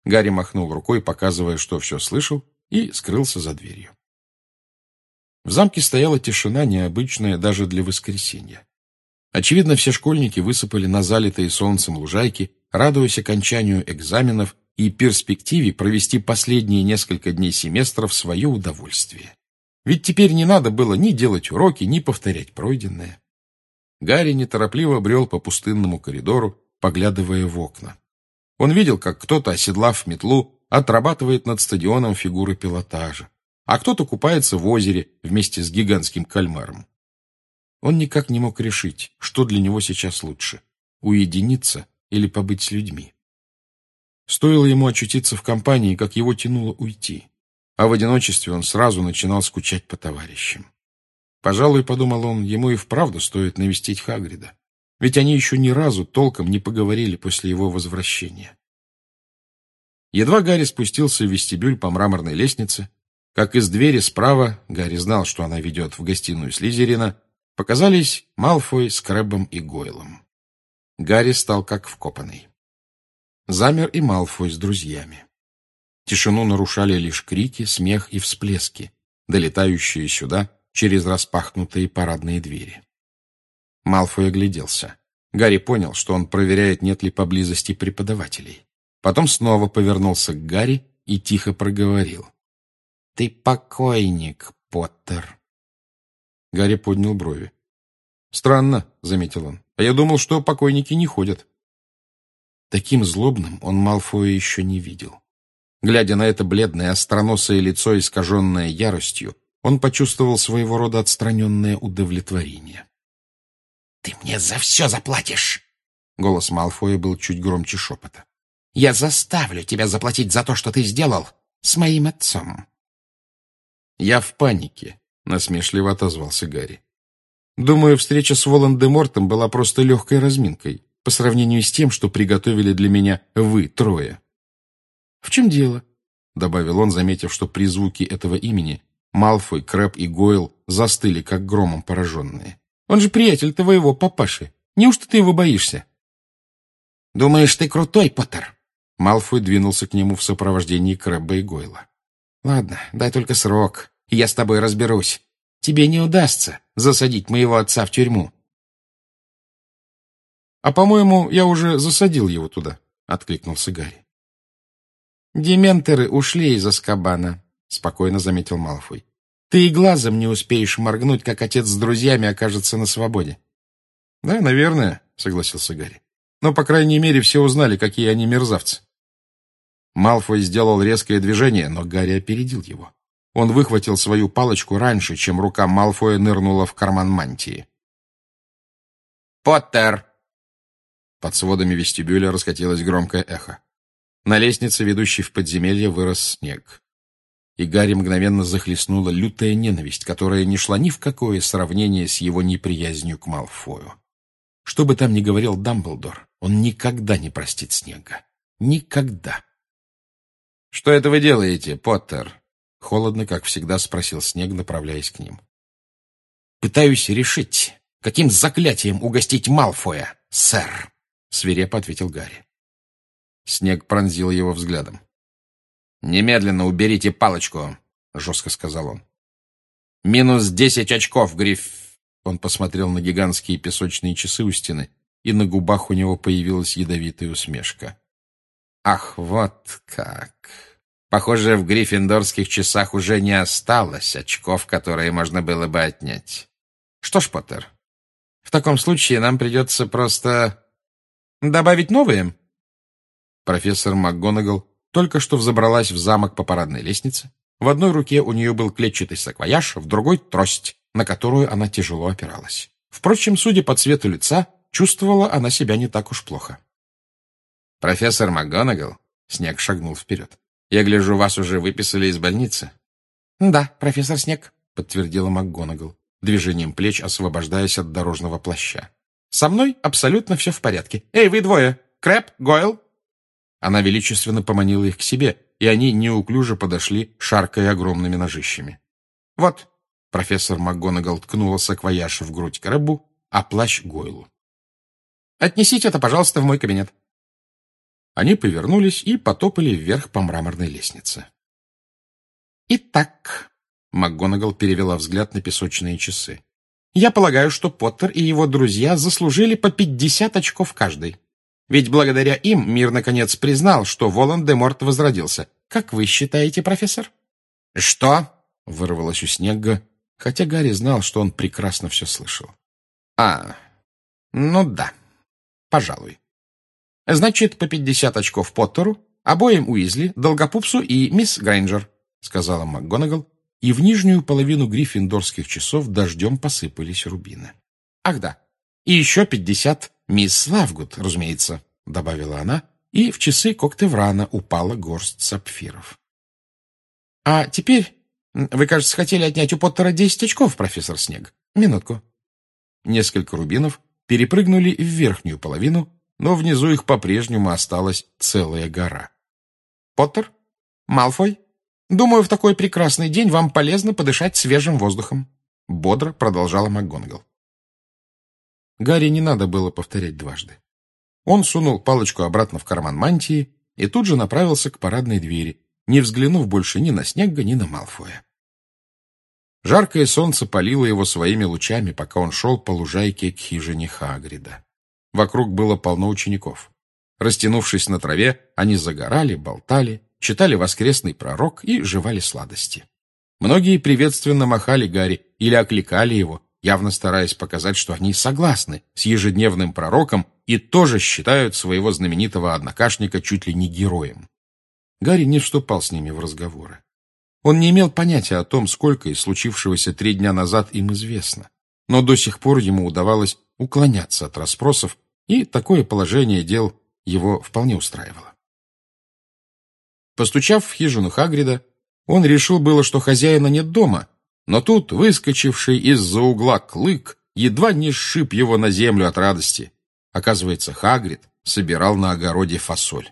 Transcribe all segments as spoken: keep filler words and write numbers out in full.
Гарри махнул рукой, показывая, что все слышал, и скрылся за дверью. В замке стояла тишина, необычная даже для воскресенья. Очевидно, все школьники высыпали на залитые солнцем лужайки, радуясь окончанию экзаменов и перспективе провести последние несколько дней семестра в свое удовольствие. Ведь теперь не надо было ни делать уроки, ни повторять пройденное. Гарри неторопливо брел по пустынному коридору, поглядывая в окна. Он видел, как кто-то, оседлав метлу, отрабатывает над стадионом фигуры пилотажа, а кто-то купается в озере вместе с гигантским кальмаром. Он никак не мог решить, что для него сейчас лучше — уединиться или побыть с людьми. Стоило ему очутиться в компании, как его тянуло уйти, а в одиночестве он сразу начинал скучать по товарищам. Пожалуй, подумал он, ему и вправду стоит навестить Хагрида, ведь они еще ни разу толком не поговорили после его возвращения. Едва Гарри спустился в вестибюль по мраморной лестнице, как из двери справа, Гарри знал, что она ведет в гостиную Слизерина, показались Малфой с Крэббом и Гойлом. Гарри стал как вкопанный. Замер и Малфой с друзьями. Тишину нарушали лишь крики, смех и всплески, долетающие сюда через распахнутые парадные двери. Малфой огляделся. Гарри понял, что он проверяет, нет ли поблизости преподавателей. Потом снова повернулся к Гарри и тихо проговорил: «Ты покойник, Поттер». Гарри поднял брови. «Странно», — заметил он, — «а я думал, что покойники не ходят». Таким злобным он Малфоя еще не видел. Глядя на это бледное, остроносое лицо, искаженное яростью, он почувствовал своего рода отстраненное удовлетворение. «Ты мне за все заплатишь!» Голос Малфоя был чуть громче шепота. «Я заставлю тебя заплатить за то, что ты сделал с моим отцом». «Я в панике», — насмешливо отозвался Гарри. «Думаю, встреча с Волан-де-Мортом была просто легкой разминкой по сравнению с тем, что приготовили для меня вы трое». «В чем дело?» — добавил он, заметив, что при звуке этого имени Малфой, Крэбб и Гойл застыли, как громом пораженные. «Он же приятель твоего папаши. Неужто ты его боишься?» «Думаешь, ты крутой, Поттер?» Малфой двинулся к нему в сопровождении Крэбба и Гойла. «Ладно, дай только срок, и я с тобой разберусь. Тебе не удастся засадить моего отца в тюрьму». «А, по-моему, я уже засадил его туда», — откликнулся Гарри. «Дементоры ушли из Азкабана», — спокойно заметил Малфой. «Ты и глазом не успеешь моргнуть, как отец с друзьями окажется на свободе». «Да, наверное», — согласился Гарри. «Но, по крайней мере, все узнали, какие они мерзавцы». Малфой сделал резкое движение, но Гарри опередил его. Он выхватил свою палочку раньше, чем рука Малфоя нырнула в карман мантии. «Поттер!» Под сводами вестибюля раскатилось громкое эхо. На лестнице, ведущей в подземелье, вырос снег. И Гарри мгновенно захлестнула лютая ненависть, которая не шла ни в какое сравнение с его неприязнью к Малфою. Что бы там ни говорил Дамблдор, он никогда не простит Снегга. Никогда. «Что это вы делаете, Поттер?» — холодно, как всегда, спросил Снегг, направляясь к ним. «Пытаюсь решить, каким заклятием угостить Малфоя, сэр», — свирепо ответил Гарри. Снегг пронзил его взглядом. «Немедленно уберите палочку», — жестко сказал он. «Минус десять очков, Гриф...» Он посмотрел на гигантские песочные часы у стены, и на губах у него появилась ядовитая усмешка. «Ах, вот как! Похоже, в гриффиндорских часах уже не осталось очков, которые можно было бы отнять. Что ж, Поттер, в таком случае нам придется просто добавить новые». Профессор МакГонагал только что взобралась в замок по парадной лестнице. В одной руке у нее был клетчатый саквояж, в другой — трость, на которую она тяжело опиралась. Впрочем, судя по цвету лица, чувствовала она себя не так уж плохо. «Профессор МакГонагал», — Снегг шагнул вперед, — «я гляжу, вас уже выписали из больницы». «Да, профессор Снегг», — подтвердила МакГонагал, движением плеч освобождаясь от дорожного плаща. «Со мной абсолютно все в порядке. Эй, вы двое! Крэбб, Гойл!» Она величественно поманила их к себе, и они неуклюже подошли, шаркая огромными ножищами. «Вот», — профессор МакГонагал ткнула саквояж в грудь Крэббу, а плащ Гойлу. «Отнесите это, пожалуйста, в мой кабинет». Они повернулись и потопали вверх по мраморной лестнице. «Итак», — МакГонагал перевела взгляд на песочные часы, «я полагаю, что Поттер и его друзья заслужили по пятьдесят очков каждый. Ведь благодаря им мир, наконец, признал, что Волан-де-Морт возродился. Как вы считаете, профессор?» «Что?» — вырвалось у Снегга, хотя Гарри знал, что он прекрасно все слышал. «А, ну да, пожалуй. Значит, по пятьдесят очков Поттеру, обоим Уизли, Долгопупсу и мисс Грейнджер», — сказала МакГонагал, и в нижнюю половину гриффиндорских часов дождем посыпались рубины. «Ах да, и еще пятьдесят мисс Лавгуд, разумеется», — добавила она, и в часы Коктеврана упала горсть сапфиров. «А теперь вы, кажется, хотели отнять у Поттера десять очков, профессор Снег. Минутку». Несколько рубинов перепрыгнули в верхнюю половину, но внизу их по-прежнему осталась целая гора. «Поттер? Малфой? Думаю, в такой прекрасный день вам полезно подышать свежим воздухом», — бодро продолжала МакГонагал. Гарри не надо было повторять дважды. Он сунул палочку обратно в карман мантии и тут же направился к парадной двери, не взглянув больше ни на Снегга, ни на Малфоя. Жаркое солнце палило его своими лучами, пока он шел по лужайке к хижине Хагрида. Вокруг было полно учеников. Растянувшись на траве, они загорали, болтали, читали воскресный пророк и жевали сладости. Многие приветственно махали Гарри или окликали его, явно стараясь показать, что они согласны с ежедневным пророком и тоже считают своего знаменитого однокашника чуть ли не героем. Гарри не вступал с ними в разговоры. Он не имел понятия о том, сколько из случившегося три дня назад им известно, но до сих пор ему удавалось уклоняться от расспросов, и такое положение дел его вполне устраивало. Постучав в хижину Хагрида, он решил было, что хозяина нет дома, но тут выскочивший из-за угла Клык едва не сшиб его на землю от радости. Оказывается, Хагрид собирал на огороде фасоль.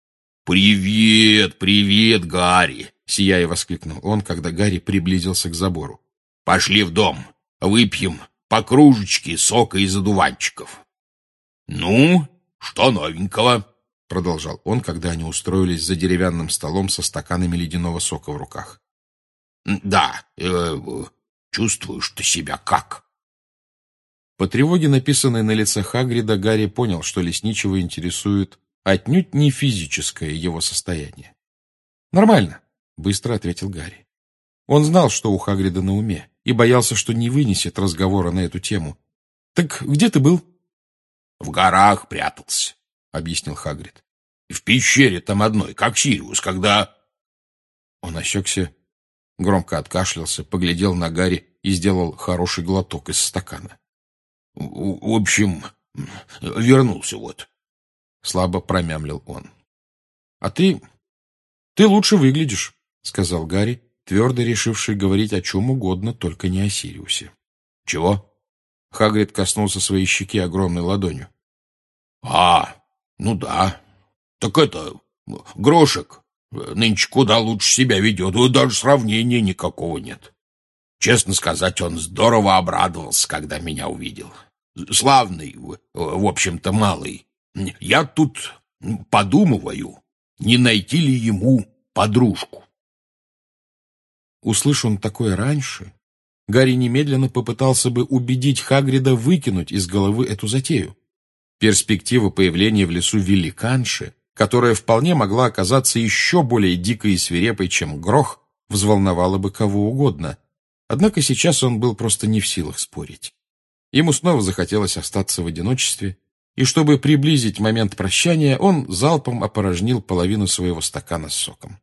«Привет, привет, Гарри!» — сияя воскликнул он, когда Гарри приблизился к забору. «Пошли в дом, выпьем по кружечке сока из одуванчиков». «Ну, что новенького?» — продолжал он, когда они устроились за деревянным столом со стаканами ледяного сока в руках. «Да, э, чувствуешь ты себя как?» По тревоге, написанной на лице Хагрида, Гарри понял, что лесничего интересует отнюдь не физическое его состояние. «Нормально», — быстро ответил Гарри. Он знал, что у Хагрида на уме, и боялся, что не вынесет разговора на эту тему. «Так где ты был?» «В горах прятался», — объяснил Хагрид. «В пещере там одной, как Сириус, когда...» Он осекся, громко откашлялся, поглядел на Гарри и сделал хороший глоток из стакана. «В общем, вернулся вот». Слабо промямлил он. «А ты... ты лучше выглядишь», — сказал Гарри, твердо решивший говорить о чем угодно, только не о Сириусе. «Чего?» Хагрид коснулся своей щеки огромной ладонью. «А, ну да. Так это... Грошек нынче куда лучше себя ведет, даже сравнения никакого нет. Честно сказать, он здорово обрадовался, когда меня увидел. Славный, в общем-то, малый. Я тут подумываю, не найти ли ему подружку». Услышь он такое раньше, Гарри немедленно попытался бы убедить Хагрида выкинуть из головы эту затею. Перспектива появления в лесу великанши, которая вполне могла оказаться еще более дикой и свирепой, чем Грох, взволновала бы кого угодно. Однако сейчас он был просто не в силах спорить. Ему снова захотелось остаться в одиночестве, и чтобы приблизить момент прощания, он залпом опорожнил половину своего стакана с соком.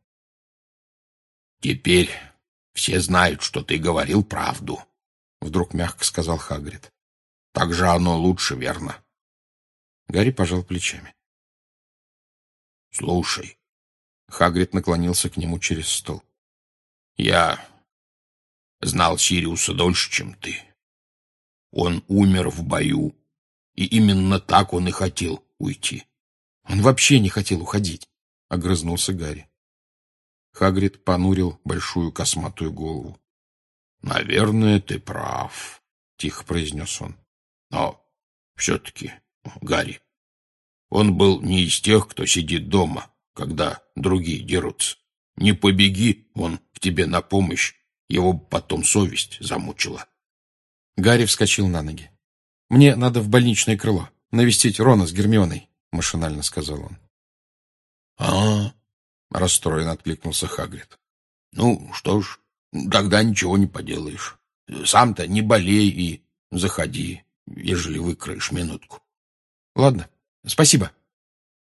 «Теперь все знают, что ты говорил правду», — вдруг мягко сказал Хагрид. «Так же оно лучше, верно?» Гарри пожал плечами. «Слушай», — Хагрид наклонился к нему через стол, — «я знал Сириуса дольше, чем ты. Он умер в бою, и именно так он и хотел уйти». «Он вообще не хотел уходить», — огрызнулся Гарри. Хагрид понурил большую косматую голову. «Наверное, ты прав», — тихо произнес он. «Но все-таки, Гарри, Он был не из тех, кто сидит дома, когда другие дерутся. Не побеги он к тебе на помощь, его потом совесть замучила. Гарри вскочил на ноги. «Мне надо в больничное крыло, навестить Рона с Гермионой», — машинально сказал он. «А-а-а», — расстроенно откликнулся Хагрид. «Ну, что ж, тогда ничего не поделаешь. Сам-то не болей и заходи, ежели выкроешь минутку». «Ладно, спасибо».